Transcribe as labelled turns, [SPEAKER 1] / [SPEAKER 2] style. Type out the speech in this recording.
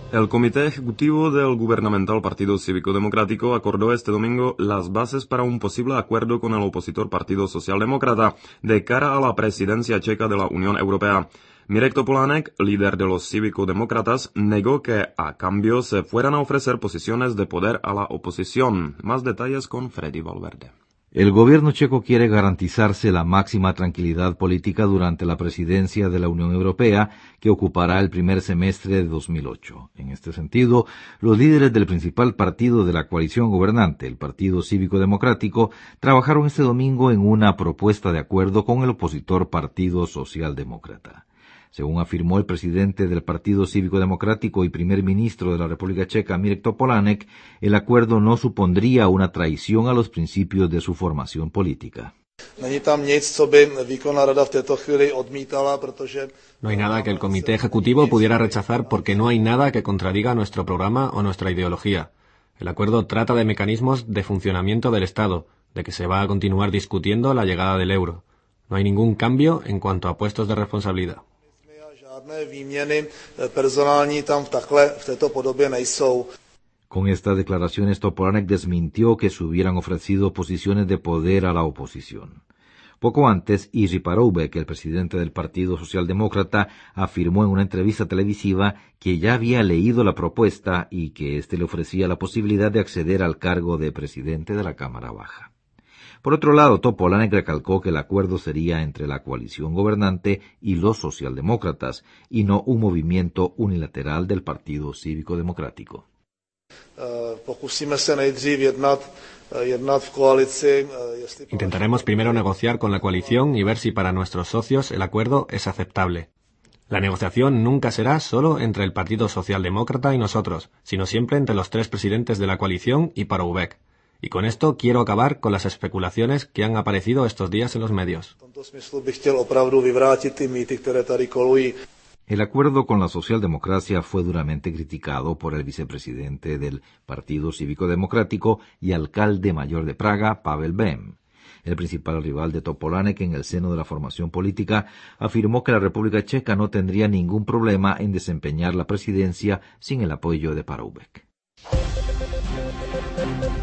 [SPEAKER 1] El Comité Ejecutivo del gubernamental Partido Cívico Democrático acordó este domingo las bases para un posible acuerdo con el opositor Partido Socialdemócrata de cara a la presidencia checa de la Unión Europea. Mirek Topolánek, líder de los cívico-demócratas, negó que a cambio se fueran a ofrecer posiciones de poder a la oposición. Más detalles con Freddy Valverde.
[SPEAKER 2] El gobierno checo quiere garantizarse la máxima tranquilidad política durante la presidencia de la Unión Europea, que ocupará el primer semestre de 2008. En este sentido, los líderes del principal partido de la coalición gobernante, el Partido Cívico Democrático, trabajaron este domingo en una propuesta de acuerdo con el opositor Partido Socialdemócrata. Según afirmó el presidente del Partido Cívico Democrático y primer ministro de la República Checa, Mirek Topolánek, el acuerdo no supondría una traición a los principios de su formación política.
[SPEAKER 3] No
[SPEAKER 4] hay nada que el Comité Ejecutivo pudiera rechazar porque no hay nada que contradiga nuestro programa o nuestra ideología. El acuerdo trata de mecanismos de funcionamiento del Estado, de que se va a continuar discutiendo la llegada del euro. No hay ningún cambio en cuanto a puestos de responsabilidad.
[SPEAKER 2] Con estas declaraciones, Topolánek desmintió que se hubieran ofrecido posiciones de poder a la oposición. Poco antes, Jiří Paroubek, el presidente del Partido Socialdemócrata, afirmó en una entrevista televisiva que ya había leído la propuesta y que éste le ofrecía la posibilidad de acceder al cargo de presidente de la Cámara Baja. Por otro lado, Topolánek recalcó que el acuerdo sería entre la coalición gobernante y los socialdemócratas, y no un movimiento unilateral del Partido Cívico Democrático.
[SPEAKER 4] Intentaremos primero negociar con la coalición y ver si para nuestros socios el acuerdo es aceptable. La negociación nunca será solo entre el Partido Socialdemócrata y nosotros, sino siempre entre los tres presidentes de la coalición y Paroubek. Y con esto quiero acabar con las especulaciones que han aparecido estos días en los medios.
[SPEAKER 2] El acuerdo con la socialdemocracia fue duramente criticado por el vicepresidente del Partido Cívico Democrático y alcalde mayor de Praga, Pavel Bem. El principal rival de Topolánek en el seno de la formación política afirmó que la República Checa no tendría ningún problema en desempeñar la presidencia sin el apoyo de Paroubek.